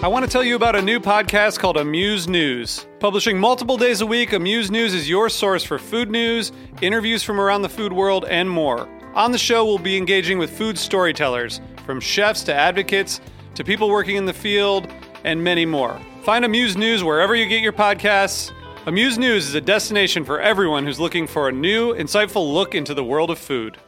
I want to tell you about a new podcast called Amuse News. Publishing multiple days a week, Amuse News is your source for food news, interviews from around the food world, and more. On the show, we'll be engaging with food storytellers, from chefs to advocates to people working in the field, and many more. Find Amuse News wherever you get your podcasts. Amuse News is a destination for everyone who's looking for a new, insightful look into the world of food.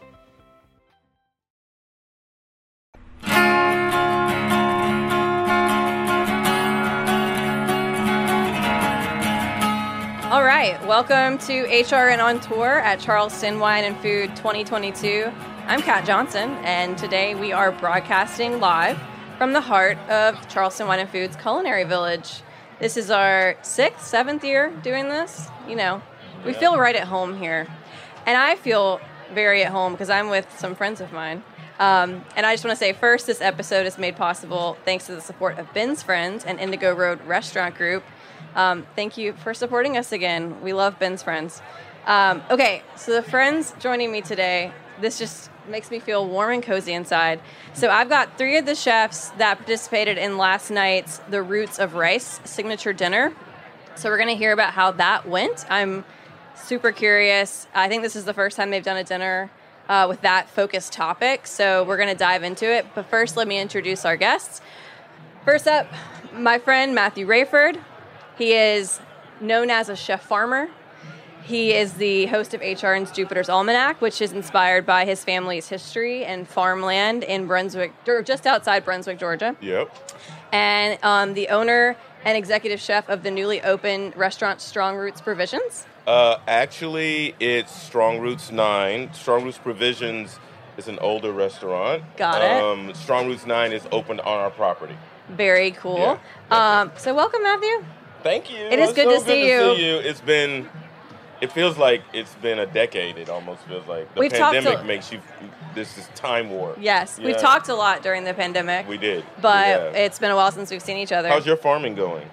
All right, welcome to HRN on Tour at Charleston Wine and Food 2022. I'm Kat Johnson, and today we are broadcasting live from the heart of Charleston Wine and Food's Culinary Village. This is our 6th, 7th year doing this. You know, we feel right at home here. And I feel very at home because I'm with some friends of mine. And I just want to say first, this episode is made possible thanks to the support of Ben's Friends and Indigo Road Restaurant Group. Thank you for supporting us again. We love Ben's Friends. Okay, so the friends joining me today, this just makes me feel warm and cozy inside. So I've got 3 of the chefs that participated in last night's The Roots of Rice signature dinner. So we're going to hear about how that went. I'm super curious. I think this is the first time they've done a dinner with that focused topic. So we're going to dive into it. But first, let me introduce our guests. First up, my friend Matthew Rayford. He is known as a chef farmer. He is the host of HRN's Jupiter's Almanac, which is inspired by his family's history and farmland in Brunswick, or just outside Brunswick, Georgia. Yep. And the owner and executive chef of the newly opened restaurant Strong Roots Provisions. Actually, it's Strong Roots 9. Strong Roots Provisions is an older restaurant. Got it. Strong Roots 9 is opened on our property. Very cool. Yeah. So welcome, Matthew. Thank you. It is good to see you. It feels like it's been a decade. It almost feels like the pandemic makes you. This is time warp. Yes, yeah. We've talked a lot during the pandemic. We did, but it's been a while since we've seen each other. How's your farming going?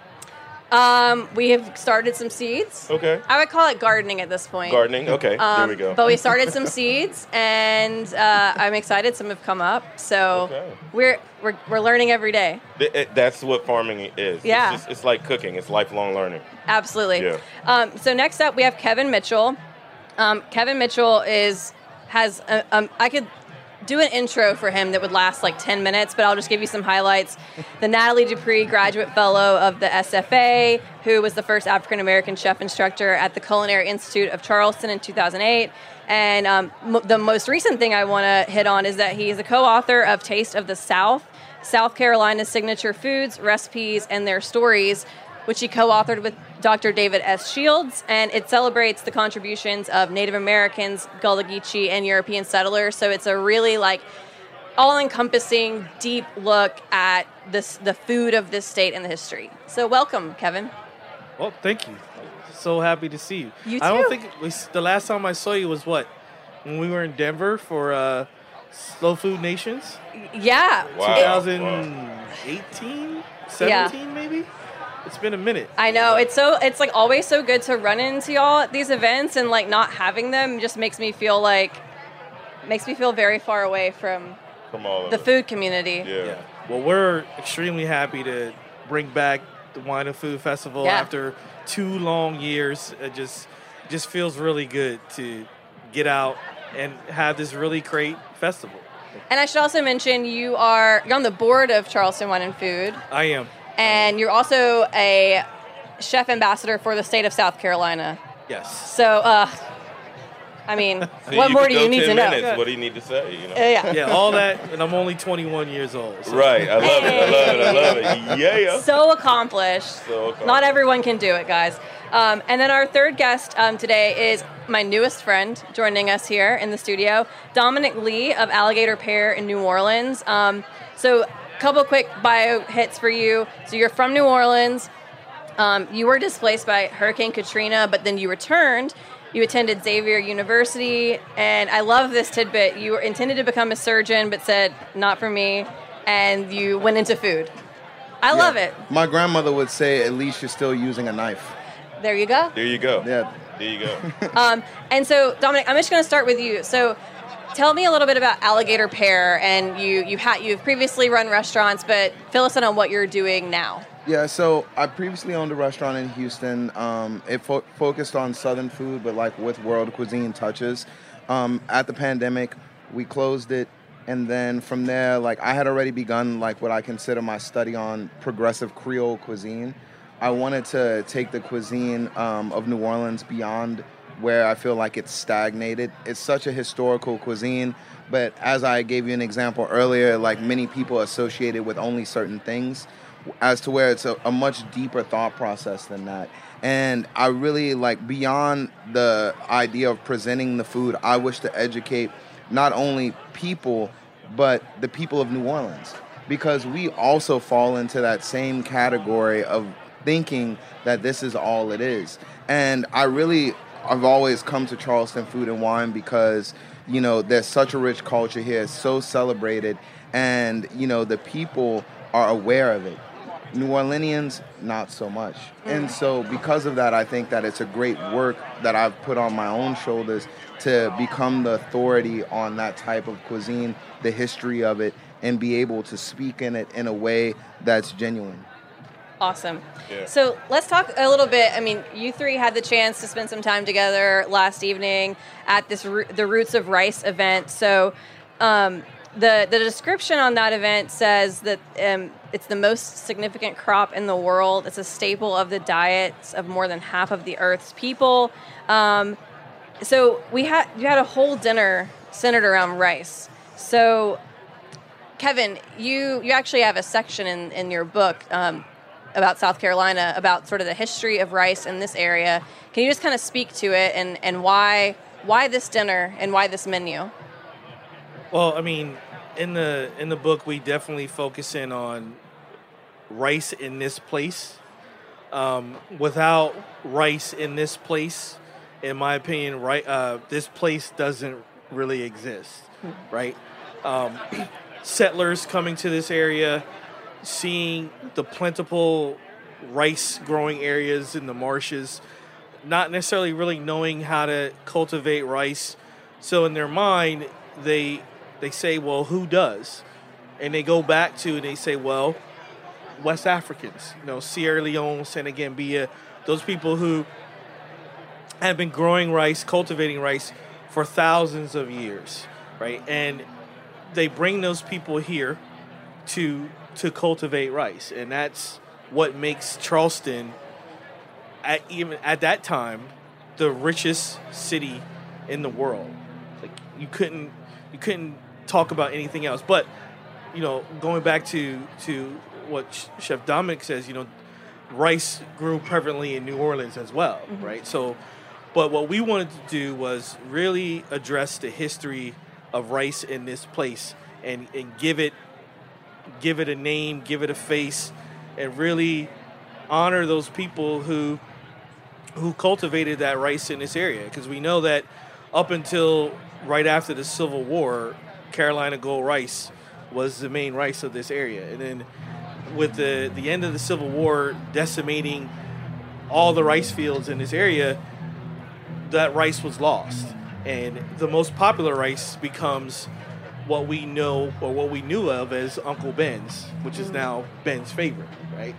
We have started some seeds. Okay. I would call it gardening at this point. Gardening. Okay. There we go. But we started some seeds, and I'm excited. Some have come up, so we're learning every day. That's what farming is. Yeah. It's like cooking. It's lifelong learning. Absolutely. Yeah. So next up, we have Kevin Mitchell. Kevin Mitchell has I could do an intro for him that would last like 10 minutes, but I'll just give you some highlights. The Natalie Dupree Graduate Fellow of the SFA, who was the first African-American chef instructor at the Culinary Institute of Charleston in 2008. And the most recent thing I want to hit on is that he is a co-author of Taste of the South, South Carolina's Signature Foods, Recipes, and Their Stories, which he co-authored with Dr. David S. Shields, and it celebrates the contributions of Native Americans, Gullah Geechee, and European settlers. So it's a really all-encompassing, deep look at the food of this state and the history. So welcome, Kevin. Well, thank you. So happy to see you. You too. I don't think the last time I saw you was when we were in Denver for Slow Food Nations? Yeah. Wow. 2018, 17 maybe? It's been a minute. I know. It's always so good to run into y'all at these events, and not having them just makes me feel very far away from all the food community. Yeah. Well, we're extremely happy to bring back the Wine and Food Festival after 2 long years. It just feels really good to get out and have this really great festival. And I should also mention you're on the board of Charleston Wine and Food. I am. And you're also a chef ambassador for the state of South Carolina. Yes. So, what more do you need to know? What do you need to say? Yeah, all that, and I'm only 21 years old. So. Right. I love it. Yeah. So accomplished. Not everyone can do it, guys. And then our third guest today is my newest friend joining us here in the studio, Dominic Lee of Alligator Pear in New Orleans. So couple quick bio hits for you. So you're from New Orleans. You were displaced by Hurricane Katrina, but then you returned. You attended Xavier University, and I love this tidbit. You were intended to become a surgeon, but said, not for me, and you went into food. I love it. My grandmother would say, at least you're still using a knife. There you go. There you go. Yeah. There you go. And so, Dominic, I'm just going to start with you. So tell me a little bit about Alligator Pear, and you've previously run restaurants, but fill us in on what you're doing now. Yeah, so I previously owned a restaurant in Houston. It focused on Southern food, but like with world cuisine touches. At the pandemic, we closed it, and then from there, like I had already begun like what I consider my study on progressive Creole cuisine. I wanted to take the cuisine of New Orleans beyond where I feel like it's stagnated. It's such a historical cuisine, but as I gave you an example earlier, like many people associate it with only certain things, as to where it's a much deeper thought process than that. And I really like, beyond the idea of presenting the food, I wish to educate not only people, but the people of New Orleans, because we also fall into that same category of thinking that this is all it is. And I've always come to Charleston Food and Wine because, you know, there's such a rich culture here, it's so celebrated, and, you know, the people are aware of it. New Orleanians, not so much. And so because of that, I think that it's a great work that I've put on my own shoulders to become the authority on that type of cuisine, the history of it, and be able to speak in it in a way that's genuine. Awesome. Yeah. So let's talk a little bit. I mean, you three had the chance to spend some time together last evening at the Roots of Rice event. So the description on that event says that it's the most significant crop in the world. It's a staple of the diets of more than half of the Earth's people. So you had a whole dinner centered around rice. So Kevin, you actually have a section in your book about South Carolina, about sort of the history of rice in this area. Can you just kind of speak to it and why this dinner and why this menu? Well, I mean, in the book, we definitely focus in on rice in this place. Without rice in this place, in my opinion, this place doesn't really exist, right? Settlers coming to this area, seeing the plentiful rice growing areas in the marshes, not necessarily really knowing how to cultivate rice. So in their mind, they say, well, who does? And they go back to, and they say, well, West Africans, Sierra Leone, Senegambia, those people who have been growing rice, cultivating rice for thousands of years, right? And they bring those people here to cultivate rice, and that's what makes Charleston, even at that time, the richest city in the world. Like you couldn't talk about anything else. But going back to what Chef Dominic says, rice grew prevalently in New Orleans as well, right? So, but what we wanted to do was really address the history of rice in this place and give it a name, give it a face, and really honor those people who cultivated that rice in this area. Because we know that up until right after the Civil War, Carolina Gold rice was the main rice of this area. And then with the end of the Civil War decimating all the rice fields in this area, that rice was lost. And the most popular rice becomes what we know, or what we knew of as Uncle Ben's, which is now Ben's favorite, right?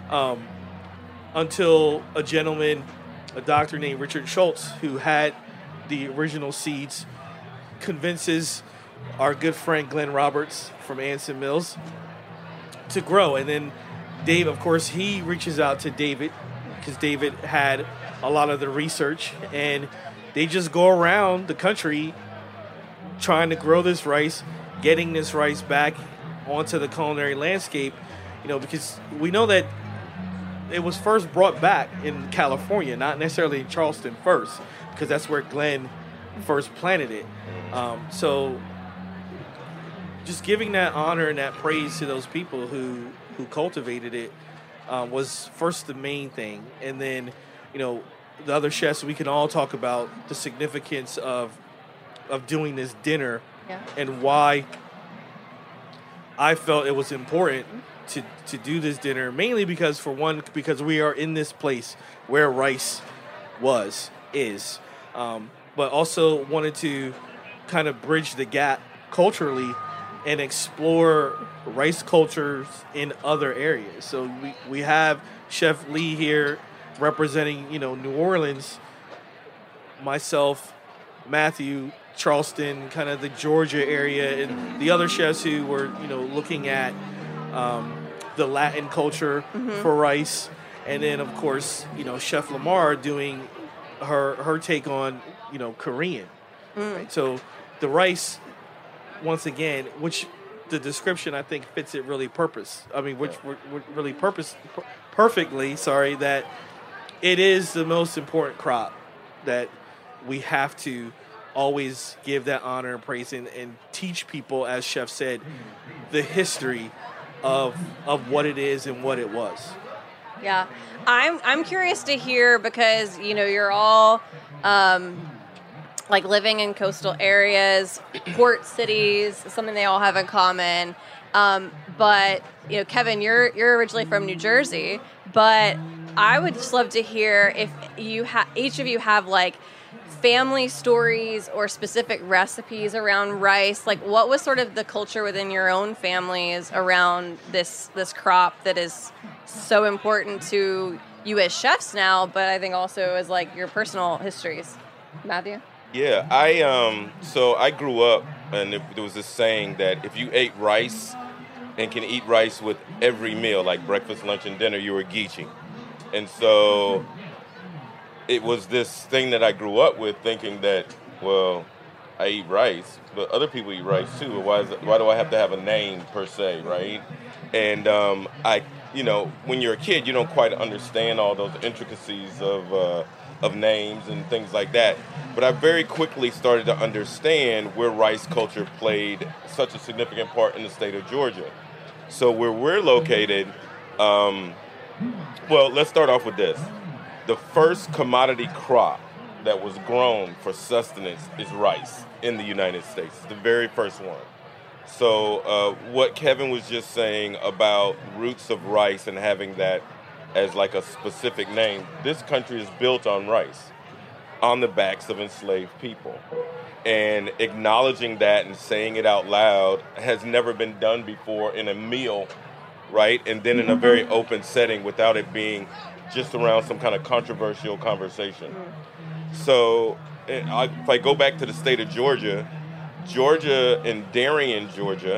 Until a gentleman, a doctor named Richard Schultz, who had the original seeds, convinces our good friend Glenn Roberts from Anson Mills to grow. And then Dave, of course, he reaches out to David, because David had a lot of the research, and they just go around the country trying to grow this rice, getting this rice back onto the culinary landscape, because we know that it was first brought back in California, not necessarily in Charleston first, because that's where Glenn first planted it. So just giving that honor and that praise to those people who cultivated it was first the main thing. And then, the other chefs, we can all talk about the significance of doing this dinner, and why I felt it was important to do this dinner, mainly because because we are in this place where rice is, but also wanted to kind of bridge the gap culturally and explore rice cultures in other areas. So we have Chef Lee here representing, New Orleans, myself, Matthew, Charleston, kind of the Georgia area, and the other chefs who were, looking at the Latin culture for rice. And then, of course, Chef Lamar doing her take on, Korean. Right? So the rice, once again, which the description I think fits it really really perfectly. Sorry, that it is the most important crop that we have to always give that honor and praise and teach people, as Chef said, the history of what it is and what it was. Yeah, I'm curious to hear because you're all like living in coastal areas, port cities, something they all have in common. But Kevin, you're originally from New Jersey, but I would just love to hear if each of you have like family stories or specific recipes around rice. Like, what was sort of the culture within your own families around this crop that is so important to you as chefs now, but I think also as like your personal histories? Matthew? Yeah, I grew up, and there was this saying that if you ate rice and can eat rice with every meal, like breakfast, lunch, and dinner, you were Geechee. And so it was this thing that I grew up with, thinking that, well, I eat rice, but other people eat rice too. Why do I have to have a name per se, right? And when you're a kid, you don't quite understand all those intricacies of names and things like that. But I very quickly started to understand where rice culture played such a significant part in the state of Georgia. So where we're located, let's start off with this. The first commodity crop that was grown for sustenance is rice in the United States, the very first one. So what Kevin was just saying about roots of rice and having that as like a specific name, this country is built on rice, on the backs of enslaved people. And acknowledging that and saying it out loud has never been done before in a meal, right? And then in a very open setting without it being just around some kind of controversial conversation. So if I go back to the state of Georgia in Darien, Georgia,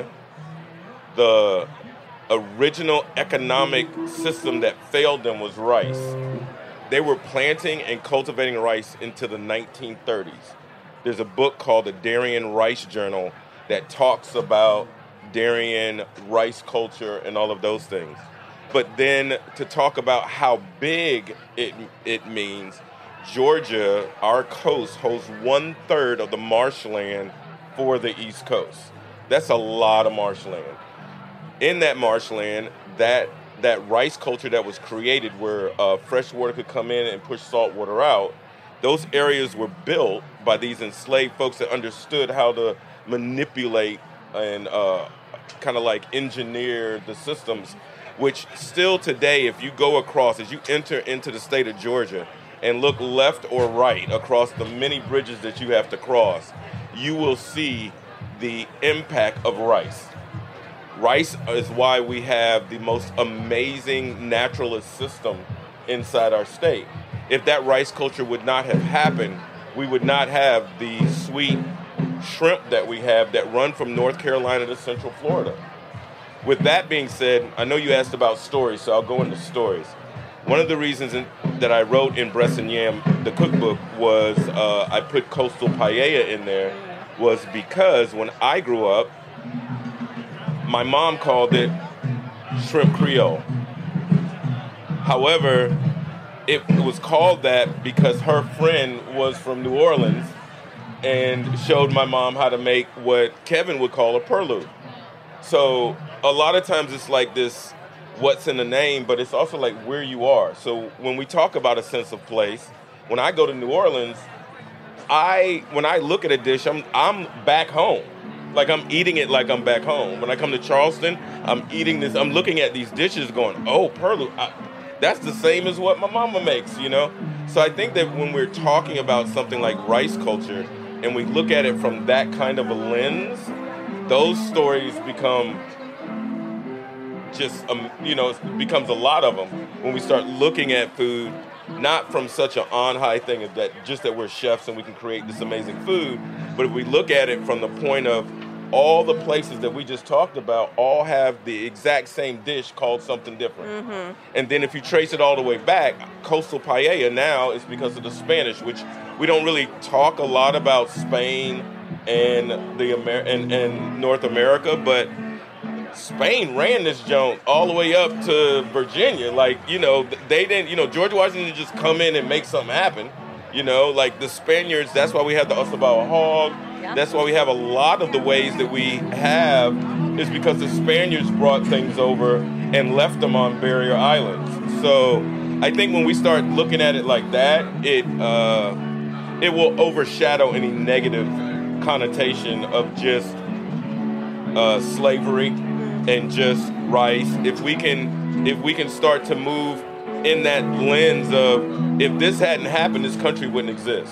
the original economic system that failed them was rice. They were planting and cultivating rice into the 1930s. There's a book called the Darien Rice Journal that talks about Darien rice culture and all of those things. But then to talk about how big it means, Georgia, our coast, holds 1/3 of the marshland for the East Coast. That's a lot of marshland. In that marshland, that rice culture that was created where fresh water could come in and push salt water out, those areas were built by these enslaved folks that understood how to manipulate and kind of like engineer the systems, which still today, if you go across, as you enter into the state of Georgia and look left or right across the many bridges that you have to cross, you will see the impact of rice. Rice is why we have the most amazing naturalist system inside our state. If that rice culture would not have happened, we would not have the sweet shrimp that we have that run from North Carolina to Central Florida. With that being said, I know you asked about stories, so I'll go into stories. One of the reasons that I wrote in Breast and Yam, the cookbook, was I put coastal paella in there, was because when I grew up, my mom called it shrimp Creole. However, it was called that because her friend was from New Orleans and showed my mom how to make what Kevin would call a purloo. So a lot of times it's like this, what's in the name, but it's also like where you are. So when we talk about a sense of place, when I go to New Orleans, when I look at a dish, I'm back home. Like I'm eating it like I'm back home. When I come to Charleston, I'm eating this. I'm looking at these dishes going, oh, purloo. That's the same as what my mama makes, you know? So I think that when we're talking about something like rice culture, and we look at it from that kind of a lens, those stories become just, it becomes a lot of them when we start looking at food, not from such an on-high thing of that we're chefs and we can create this amazing food, but if we look at it from the point of all the places that we just talked about all have the exact same dish called something different. Mm-hmm. And then if you trace it all the way back, coastal paella now is because of the Spanish, which we don't really talk a lot about Spain and and North America, but Spain ran this joint all the way up to Virginia. Like, they didn't, George Washington didn't just come in and make something happen. Like the Spaniards, that's why we have the Osabao hog. Yeah. That's why we have a lot of the ways that we have is because the Spaniards brought things over and left them on barrier islands. So I think when we start looking at it like that, it will overshadow any negative connotation of just slavery and just rice. If we can start to move in that lens of if this hadn't happened, this country wouldn't exist.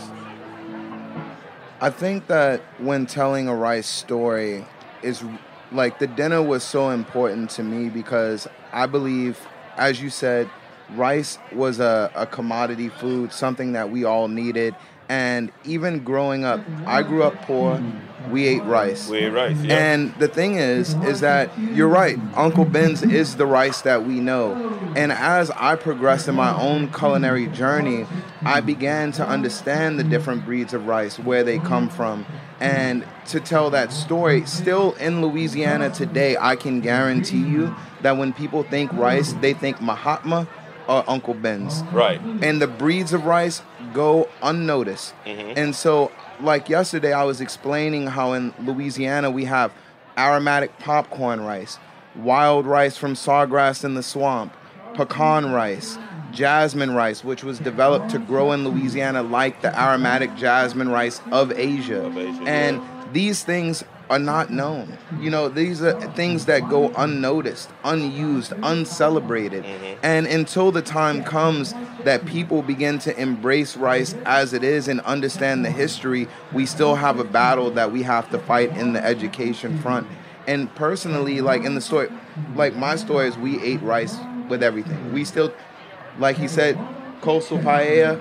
I think that when telling a rice story is like the dinner was so important to me because I believe, as you said, rice was a commodity food, something that we all needed. And even growing up, I grew up poor. We ate rice. Yeah. And the thing is that you're right. Uncle Ben's is the rice that we know. And as I progressed in my own culinary journey, I began to understand the different breeds of rice, where they come from. And to tell that story, still in Louisiana today, I can guarantee you that when people think rice, they think Mahatma or Uncle Ben's. Right. And the breeds of rice go unnoticed. Mm-hmm. And so, like yesterday, I was explaining how in Louisiana we have aromatic popcorn rice, wild rice from sawgrass in the swamp, pecan rice, jasmine rice, which was developed to grow in Louisiana like the aromatic jasmine rice of Asia. And these things are not known. These are things that go unnoticed, unused, uncelebrated. Mm-hmm. And until the time comes that people begin to embrace rice as it is and understand the history, we still have a battle that we have to fight in the education front. And personally, like in the story, like my story is we ate rice with everything. We still, like he said, coastal paella,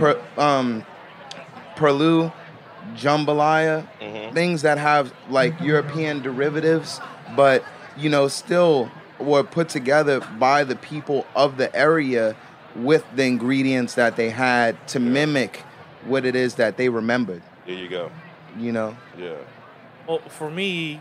perlu, jambalaya, mm-hmm. things that have like European derivatives, but still were put together by the people of the area with the ingredients that they had to mimic what it is that they remembered. There you go. Yeah. Well, for me,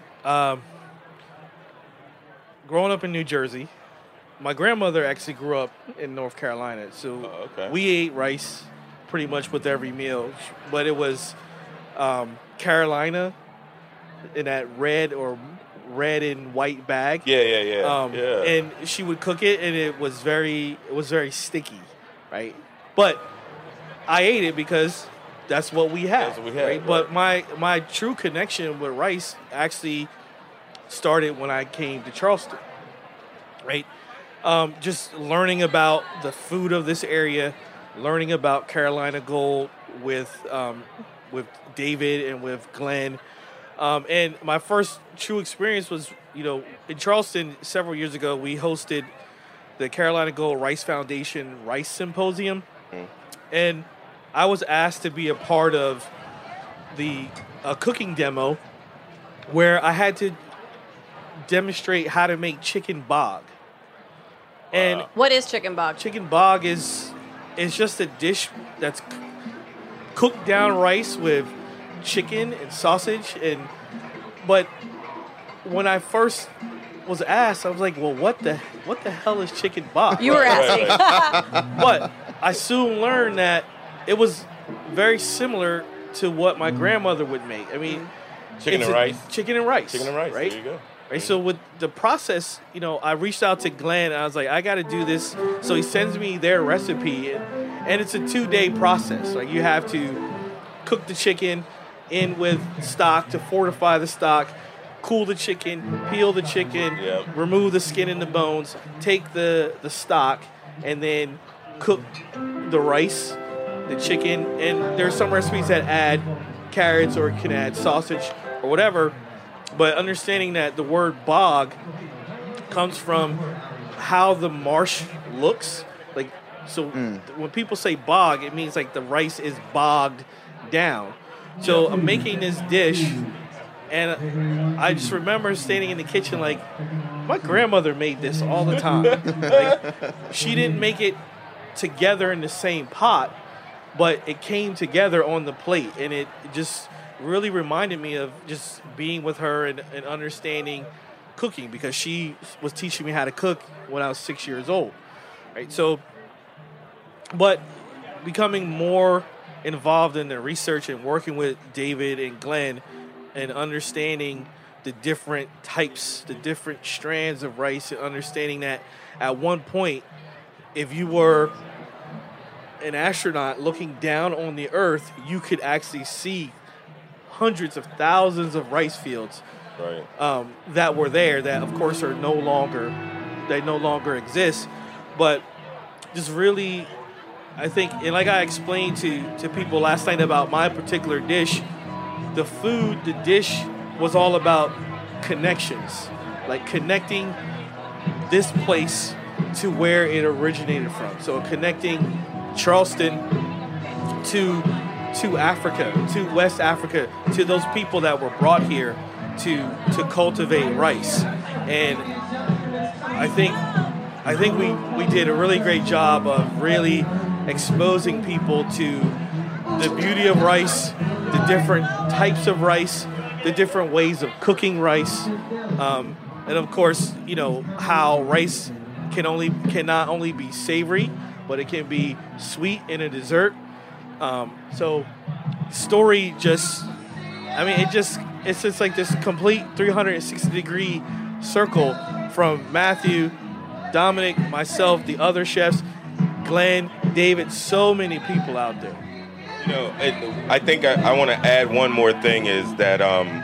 growing up in New Jersey, my grandmother actually grew up in North Carolina, so we ate rice pretty much with every meal, but it was Carolina in that red and white bag. Yeah. And she would cook it, and it was very sticky, right? But I ate it because that's what we had. That's what we had. Right? But my true connection with rice actually started when I came to Charleston, right? Just learning about the food of this area, learning about Carolina Gold with David and with Glenn. And my first true experience was, in Charleston several years ago, we hosted the Carolina Gold Rice Foundation Rice Symposium. Mm. And I was asked to be a part of the cooking demo where I had to demonstrate how to make chicken bog. And what is chicken bog? Chicken bog is just a dish that's cooked down rice with chicken and sausage, but when I first was asked, I was like, well, what the hell is chicken bog? You were asking. But I soon learned that it was very similar to what my grandmother would make. I mean, chicken and rice, right? There you go. Right, so with the process, I reached out to Glenn, and I was like, I got to do this. So he sends me their recipe, and it's a 2-day process. Like, you have to cook the chicken in with stock to fortify the stock, cool the chicken, peel the chicken, remove the skin and the bones, take the stock, and then cook the rice, the chicken, and there's some recipes that add carrots or can add sausage or whatever. But understanding that the word bog comes from how the marsh looks. Like, so when people say bog, it means like the rice is bogged down. So I'm making this dish, and I just remember standing in the kitchen like, my grandmother made this all the time. Like, she didn't make it together in the same pot, but it came together on the plate, and it just really reminded me of just being with her and understanding cooking, because she was teaching me how to cook when I was 6 years old, right? So, but becoming more involved in the research and working with David and Glenn and understanding the different types, the different strands of rice, and understanding that at one point, if you were an astronaut looking down on the earth, you could actually see hundreds of thousands of rice fields that were there, that of course are no longer exist. But just really, I think, and like I explained to people last night about my particular dish, the dish was all about connections, like connecting this place to where it originated from. So connecting Charleston to Africa, to West Africa, to those people that were brought here to cultivate rice. And I think we did a really great job of really exposing people to the beauty of rice, the different types of rice, the different ways of cooking rice, and of course, how rice can not only be savory, but it can be sweet in a dessert. So story it's just like this complete 360-degree circle from Matthew, Dominic, myself, the other chefs, Glenn, David, so many people out there. I think I want to add one more thing, is that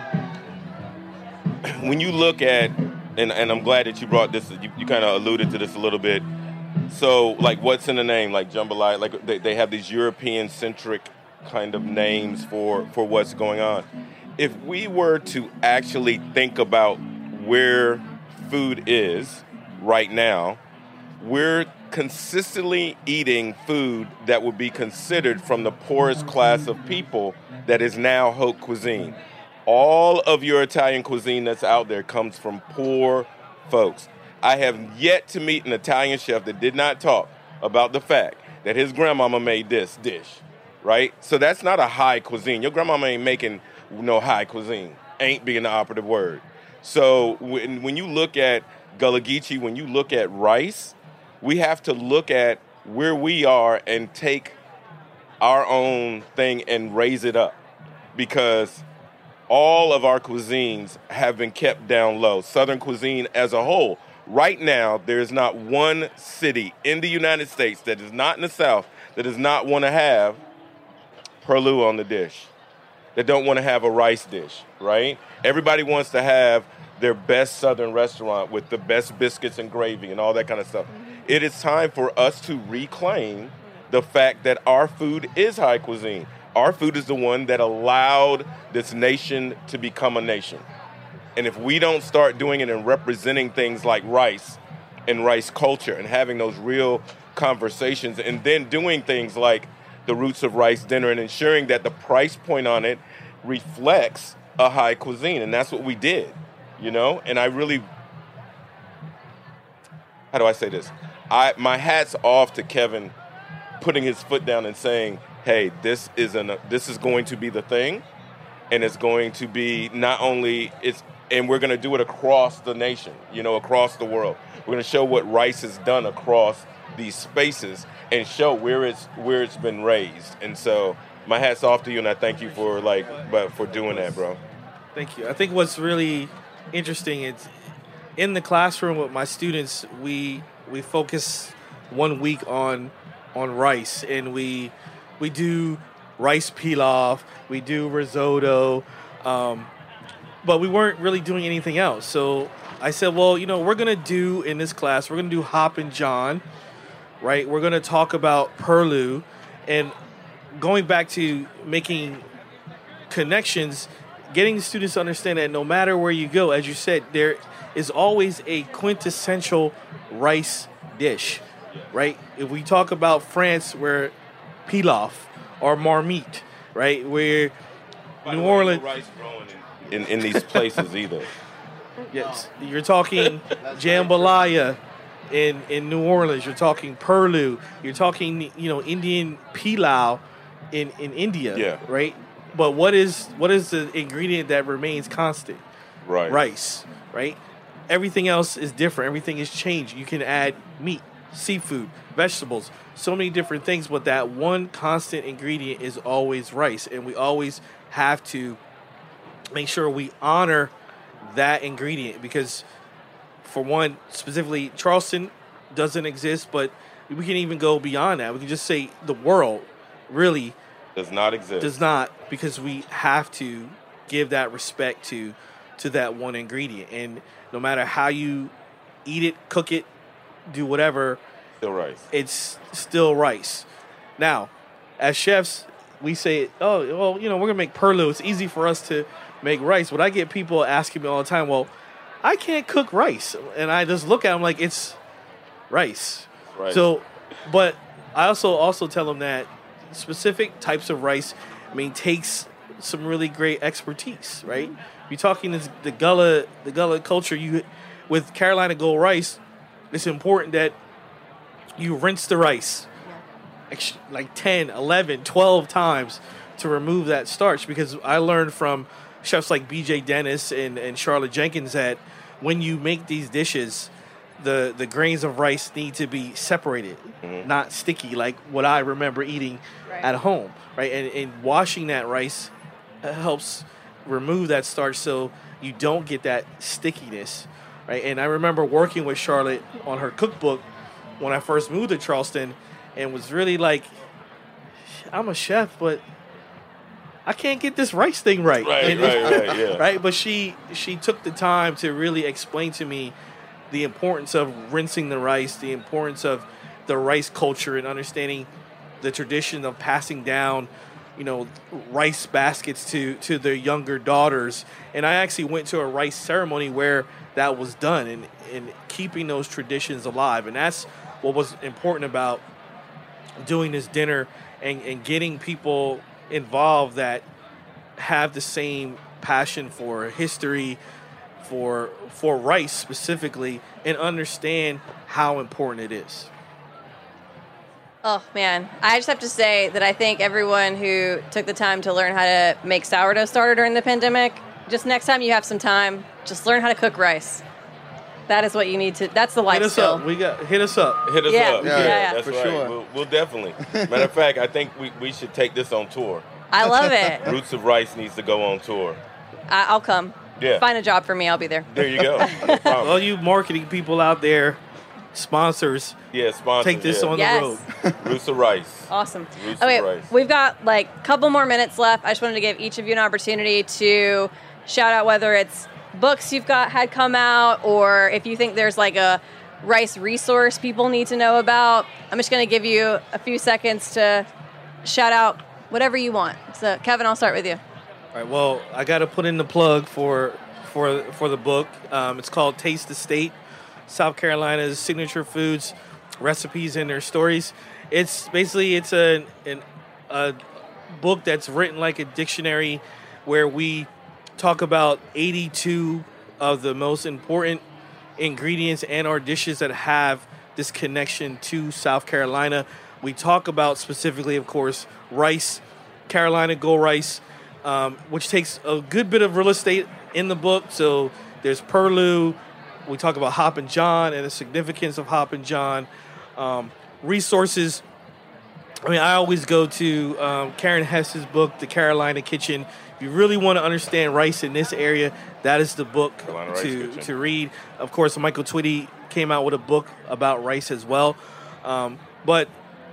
when you look at, and I'm glad that you brought this, you kind of alluded to this a little bit. So, like, what's in the name? Like jambalaya, like they have these European-centric kind of names for what's going on. If we were to actually think about where food is right now, we're consistently eating food that would be considered from the poorest class of people that is now haute cuisine. All of your Italian cuisine that's out there comes from poor folks. I have yet to meet an Italian chef that did not talk about the fact that his grandmama made this dish, right? So that's not a high cuisine. Your grandmama ain't making no high cuisine. Ain't being the operative word. So when you look at Gullah Geechee, when you look at rice, we have to look at where we are and take our own thing and raise it up, because all of our cuisines have been kept down low. Southern cuisine as a whole. Right now, there is not one city in the United States that is not in the South that does not want to have purloo on the dish, that don't want to have a rice dish, right? Everybody wants to have their best Southern restaurant with the best biscuits and gravy and all that kind of stuff. It is time for us to reclaim the fact that our food is high cuisine. Our food is the one that allowed this nation to become a nation. And if we don't start doing it and representing things like rice and rice culture and having those real conversations, and then doing things like the Roots of Rice dinner and ensuring that the price point on it reflects a high cuisine. And that's what we did, And I really, how do I say this? My hat's off to Kevin putting his foot down and saying, hey, this is going to be the thing, and it's going to be and we're going to do it across the nation, across the world. We're going to show what rice has done across these spaces and show where it's been raised. And so my hat's off to you, and I thank you for doing that, bro. Thank you. I think what's really interesting is in the classroom with my students, we focus 1 week on rice, and we do rice pilaf, we do risotto, but we weren't really doing anything else. So I said, well, we're going to do in this class, we're going to do Hoppin' John, right? We're going to talk about purloo, and going back to making connections, getting the students to understand that no matter where you go, as you said, there is always a quintessential rice dish, right? If we talk about France, where pilaf or marmite, right? Where New Orleans, no rice growing in these places either. Yes, you're talking jambalaya in New Orleans. You're talking purlu. You're talking Indian pilau in India. Yeah. Right. But what is the ingredient that remains constant? Right. Rice. Right. Everything else is different. Everything is changed. You can add meat, seafood, vegetables, so many different things. But that one constant ingredient is always rice, and we always have to make sure we honor that ingredient, because for one, specifically, Charleston doesn't exist, but we can even go beyond that. We can just say the world really does not exist. Does not, because we have to give that respect to that one ingredient. And no matter how you eat it, cook it, do whatever, still rice. It's still rice. Now, as chefs, we say, oh, well, we're going to make purlu. It's easy for us to make rice. But I get people asking me all the time, well, I can't cook rice. And I just look at them like it's rice. Right. So, but I also tell them that specific types of rice, takes some really great expertise, right? You're talking the Gullah culture. With Carolina Gold rice, it's important that you rinse the rice like 10, 11, 12 times to remove that starch, because I learned from chefs like BJ Dennis and Charlotte Jenkins that when you make these dishes, the grains of rice need to be separated, not sticky like what I remember eating at home, right? And washing that rice helps remove that starch so you don't get that stickiness, right? And I remember working with Charlotte on her cookbook when I first moved to Charleston, and was really like, I'm a chef, but I can't get this rice thing right. Right, yeah. Right? But she took the time to really explain to me the importance of rinsing the rice, the importance of the rice culture, and understanding the tradition of passing down, rice baskets to their younger daughters. And I actually went to a rice ceremony where that was done, and keeping those traditions alive. And that's what was important about doing this dinner and getting people involved that have the same passion for history, for rice specifically, and understand how important it is. Oh, man. I just have to say that I think everyone who took the time to learn how to make sourdough starter during the pandemic, just next time you have some time, just learn how to cook rice. That is what you need to. That's the life skill. Hit us up. Hit us up. Yeah, that's for right. sure. We'll definitely. Matter of fact, I think we should take this on tour. I love it. Roots of Rice needs to go on tour. I'll come. Yeah. Find a job for me. I'll be there. There you go. No problem. All you marketing people out there, sponsors, sponsors. take this on the road. Roots of Rice. Awesome. Roots Okay, of Rice. we've got a couple more minutes left. I just wanted to give each of you an opportunity to shout out whether it's books you've had come out, or if you think there's a rice resource people need to know about. I'm just going to give you a few seconds to shout out whatever you want. So, Kevin, I'll start with you. All right. Well, I got to put in the plug for the book. It's called Taste the State: South Carolina's Signature Foods, Recipes, and Their Stories. It's a book that's written like a dictionary, where we talk about 82 of the most important ingredients and our dishes that have this connection to South Carolina. We talk about specifically, of course, rice, Carolina Gold rice, which takes a good bit of real estate in the book. So there's purlu. We talk about Hoppin' John and the significance of Hoppin' John. Resources. I always go to Karen Hess's book, The Carolina Kitchen. If you really want to understand rice in this area, that is the book to read. Of course, Michael Twitty came out with a book about rice as well. But,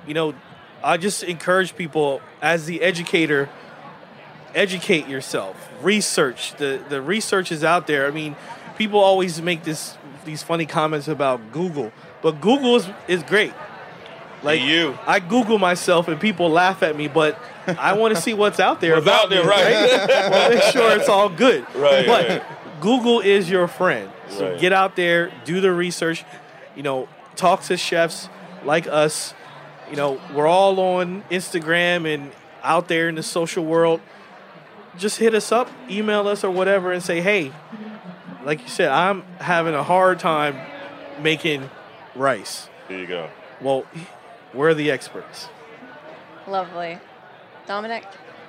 I just encourage people, as the educator, educate yourself. Research. The research is out there. People always make these funny comments about Google. But Google is great. Like I Google myself and people laugh at me, but I want to see what's out there. What's out there, right? I want to make sure it's all good. Right. But Google is your friend. So get out there, do the research, talk to chefs like us. We're all on Instagram and out there in the social world. Just hit us up, email us or whatever and say, hey, like you said, I'm having a hard time making rice. There you go. Well, we're the experts. Lovely. Dominic?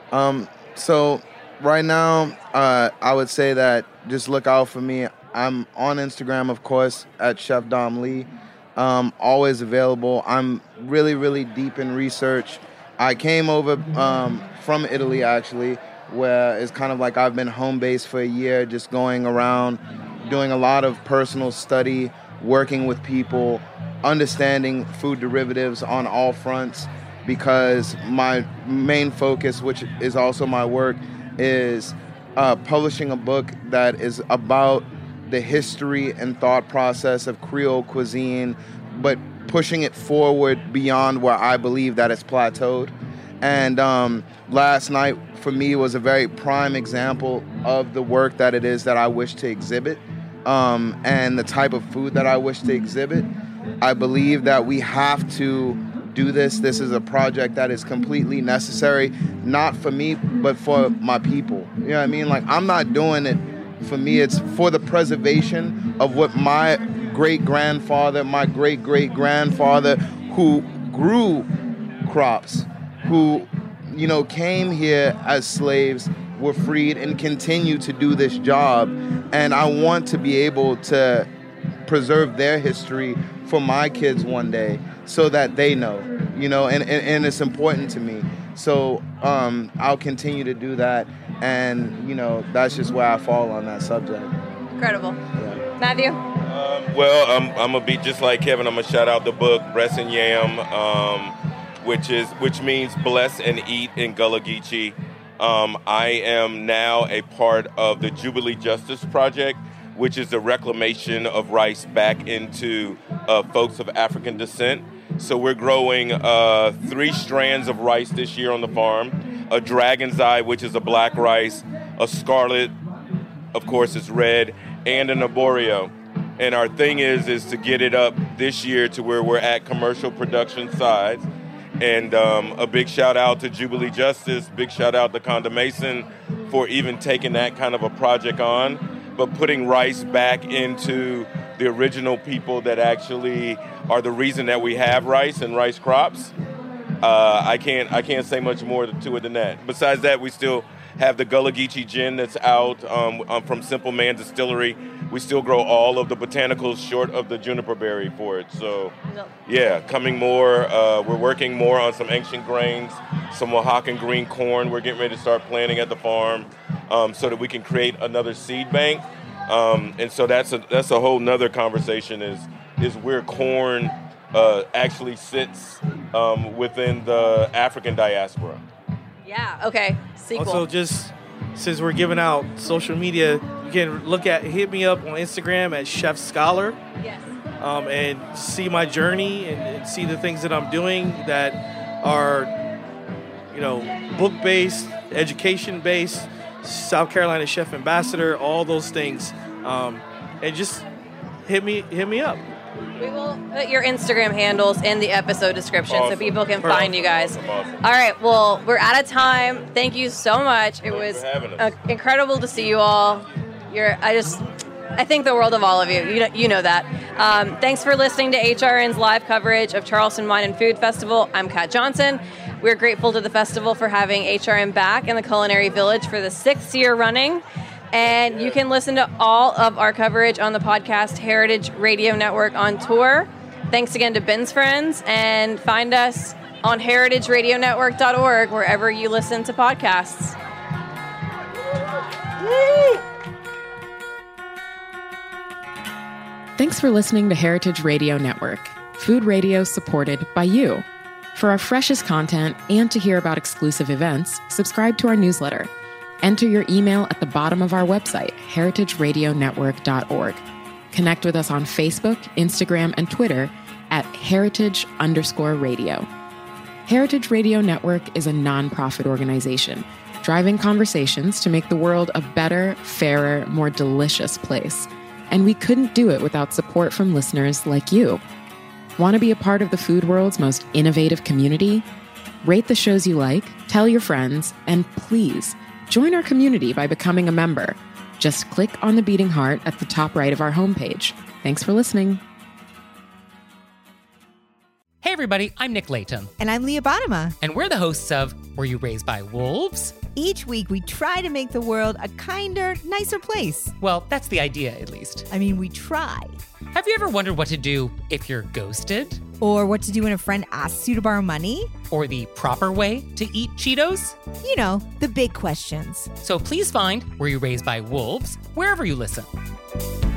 So right now, I would say that just look out for me. I'm on Instagram, of course, at Chef Dom Lee. Always available. I'm really, really deep in research. I came over from Italy, actually, where it's kind of like I've been home base for a year, just going around, doing a lot of personal study, working with people, understanding food derivatives on all fronts, because my main focus, which is also my work, is publishing a book that is about the history and thought process of Creole cuisine, but pushing it forward beyond where I believe that it's plateaued. And last night, for me, was a very prime example of the work that it is that I wish to exhibit, and the type of food that I wish to exhibit. I believe that we have to do this. This is a project that is completely necessary, not for me, but for my people. You know what I mean? Like, I'm not doing it for me. It's for the preservation of what my great-grandfather, my great-great-grandfather, who grew crops, who, came here as slaves, were freed, and continue to do this job. And I want to be able to preserve their history for my kids one day, so that they know, and it's important to me. So I'll continue to do that, and that's just where I fall on that subject. Incredible. Yeah. Matthew? I'm gonna be just like Kevin. I'm gonna shout out the book Breast and Yam, which means bless and eat in Gullah Geechee. I am now a part of the Jubilee Justice Project, which is the reclamation of rice back into folks of African descent. So we're growing 3 strands of rice this year on the farm: a Dragon's Eye, which is a black rice, a Scarlet, of course, it's red, and an Arborio. And our thing is to get it up this year to where we're at commercial production size. And a big shout out to Jubilee Justice, big shout out to Conda Mason for even taking that kind of a project on, but putting rice back into the original people that actually are the reason that we have rice and rice crops. I can't say much more to it than that. Besides that, we still have the Gullah Geechee gin that's out from Simple Man Distillery. We still grow all of the botanicals short of the juniper berry for it. So, yeah, coming more. We're working more on some ancient grains, some Oaxacan green corn. We're getting ready to start planting at the farm so that we can create another seed bank. And so that's a whole nother conversation is where corn actually sits within the African diaspora. Yeah, okay. Sequel. Also, just since we're giving out social media, you can hit me up on Instagram at Chef Scholar. Yes. And see my journey and see the things that I'm doing that are, book-based, education-based, South Carolina Chef Ambassador, all those things. And just hit me up. We will put your Instagram handles in the episode description so people can find you guys. Awesome. All right, well, we're out of time. Thank you so much. It was incredible to see you all. I think the world of all of you. You know that. Thanks for listening to HRN's live coverage of Charleston Wine and Food Festival. I'm Kat Johnson. We're grateful to the festival for having HRN back in the Culinary Village for the 6th year running. And you can listen to all of our coverage on the podcast Heritage Radio Network on tour. Thanks again to Ben's Friends, and find us on heritageradionetwork.org wherever you listen to podcasts. Thanks for listening to Heritage Radio Network, food radio supported by you. For our freshest content and to hear about exclusive events, subscribe to our newsletter. Enter your email at the bottom of our website, heritageradionetwork.org. Connect with us on Facebook, Instagram, and Twitter at @heritage_radio. Heritage Radio Network is a nonprofit organization driving conversations to make the world a better, fairer, more delicious place. And we couldn't do it without support from listeners like you. Want to be a part of the food world's most innovative community? Rate the shows you like, tell your friends, and please join our community by becoming a member. Just click on the beating heart at the top right of our homepage. Thanks for listening. Hey everybody, I'm Nick Latham. And I'm Leah Bottoма. And we're the hosts of Were You Raised by Wolves? Each week we try to make the world a kinder, nicer place. Well, that's the idea, at least. I mean, we try. Have you ever wondered what to do if you're ghosted? Or what to do when a friend asks you to borrow money? Or the proper way to eat Cheetos? You know, the big questions. So please find Were You Raised by Wolves wherever you listen.